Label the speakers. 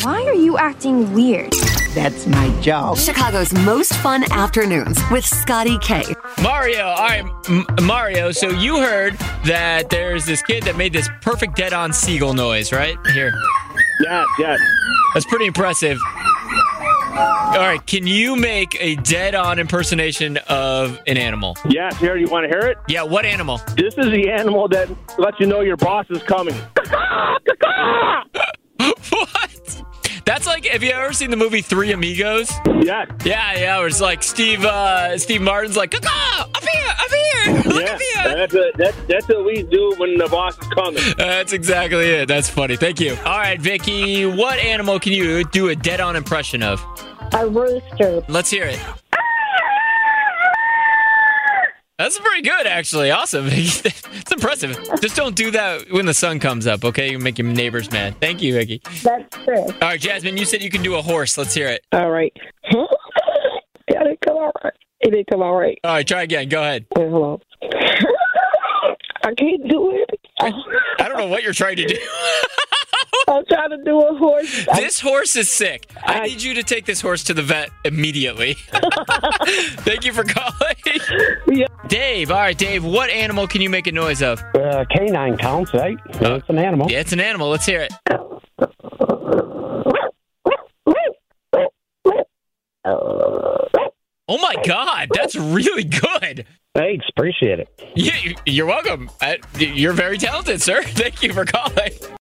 Speaker 1: Why are you acting weird?
Speaker 2: That's my job.
Speaker 3: Chicago's most fun afternoons with Scotty K.
Speaker 4: Mario, all right, Mario, so you heard that there's this kid that made this perfect dead-on seagull noise, right? Here.
Speaker 5: Yes.
Speaker 4: That's pretty impressive. All right, can you make a dead-on impersonation of an animal?
Speaker 5: Yes, here, you want to hear it?
Speaker 4: Yeah, what animal?
Speaker 5: This is the animal that lets you know your boss is coming.
Speaker 4: What? That's like, have you ever seen the movie Three Amigos?
Speaker 5: Yes.
Speaker 4: Yeah, where it's like Steve Martin's like, "Caw, up here, look at me."
Speaker 5: That's what we do when the boss is coming.
Speaker 4: That's exactly it. That's funny. Thank you. All right, Vicky, what animal can you do a dead-on impression of?
Speaker 6: A rooster.
Speaker 4: Let's hear it. That's pretty good, actually. Awesome. It's impressive. Just don't do that when the sun comes up, okay? You make your neighbors mad. Thank you, Vicky.
Speaker 6: That's true.
Speaker 4: All right, Jasmine, you said you can do a horse. Let's hear it.
Speaker 6: All right. It didn't come out right. It didn't come out right.
Speaker 4: All right, try again. Go ahead.
Speaker 6: Wait, hold on. I can't do it.
Speaker 4: I don't know what you're trying to do.
Speaker 6: I'm trying to do a horse.
Speaker 4: This horse is sick. I need you to take this horse to the vet immediately. Thank you for calling.
Speaker 6: Yeah.
Speaker 4: Dave, all right, Dave, what animal can you make a noise of?
Speaker 7: Canine counts, right? It's an animal.
Speaker 4: Yeah, it's an animal. Let's hear it. Oh, my God. That's really good.
Speaker 7: Thanks. Appreciate it.
Speaker 4: Yeah, you're welcome. You're very talented, sir. Thank you for calling.